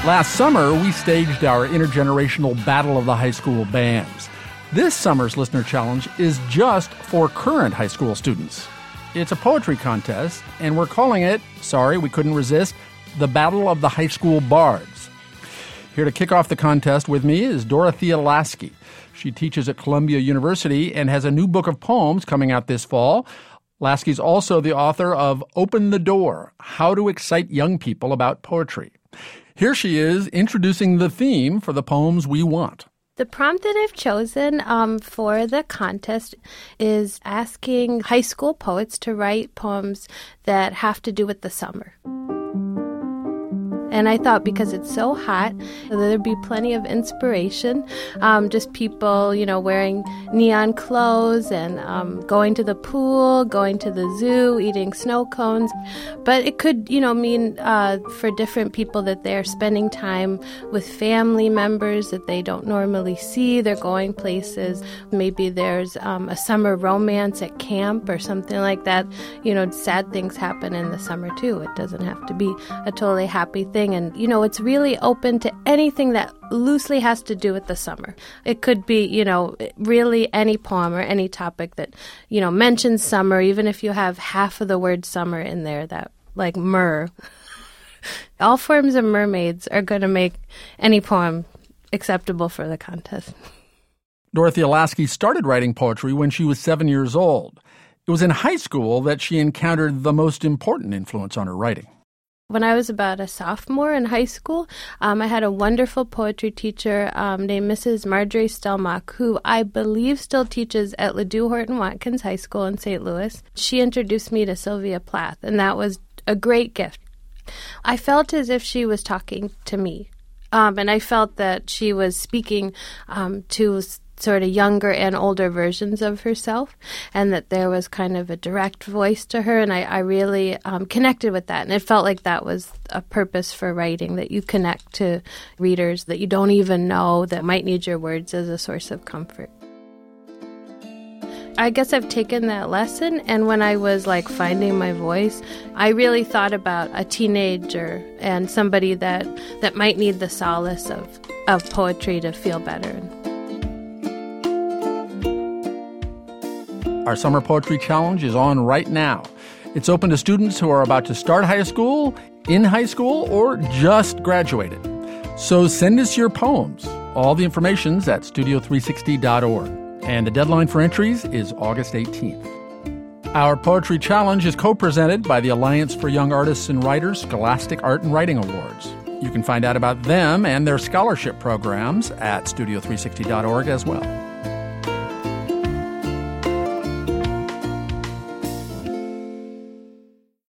Last summer, we staged our intergenerational Battle of the High School Bands. This summer's Listener Challenge is just for current high school students. It's a poetry contest, and we're calling it, sorry, we couldn't resist, the Battle of the High School Bards. Here to kick off the contest with me is Dorothea Lasky. She teaches at Columbia University and has a new book of poems coming out this fall. Lasky's also the author of Open the Door, How to Excite Young People About Poetry. Here she is introducing the theme for the poems we want. The prompt that I've chosen for the contest is asking high school poets to write poems that have to do with the summer. And I thought because it's so hot, there'd be plenty of inspiration. Just people, wearing neon clothes and going to the pool, going to the zoo, eating snow cones. But it could, mean for different people that they're spending time with family members that they don't normally see. They're going places. Maybe there's a summer romance at camp or something like that. Sad things happen in the summer too. It doesn't have to be a totally happy thing. And, it's really open to anything that loosely has to do with the summer. It could be, really any poem or any topic that, mentions summer, even if you have half of the word summer in there, that like mer. All forms of mermaids are going to make any poem acceptable for the contest. Dorothea Lasky started writing poetry when she was 7 years old. It was in high school that she encountered the most important influence on her writing. When I was about a sophomore in high school, I had a wonderful poetry teacher named Mrs. Marjorie Stelmach, who I believe still teaches at Ladue Horton Watkins High School in St. Louis. She introduced me to Sylvia Plath, and that was a great gift. I felt as if she was talking to me, and I felt that she was speaking to sort of younger and older versions of herself, and that there was kind of a direct voice to her, and I really connected with that. And it felt like that was a purpose for writing, that you connect to readers that you don't even know that might need your words as a source of comfort. I guess I've taken that lesson, and when I was finding my voice, I really thought about a teenager and somebody that might need the solace of poetry to feel better. Our Summer Poetry Challenge is on right now. It's open to students who are about to start high school, in high school, or just graduated. So send us your poems. All the information's at studio360.org. And the deadline for entries is August 18th. Our Poetry Challenge is co-presented by the Alliance for Young Artists and Writers Scholastic Art and Writing Awards. You can find out about them and their scholarship programs at studio360.org as well.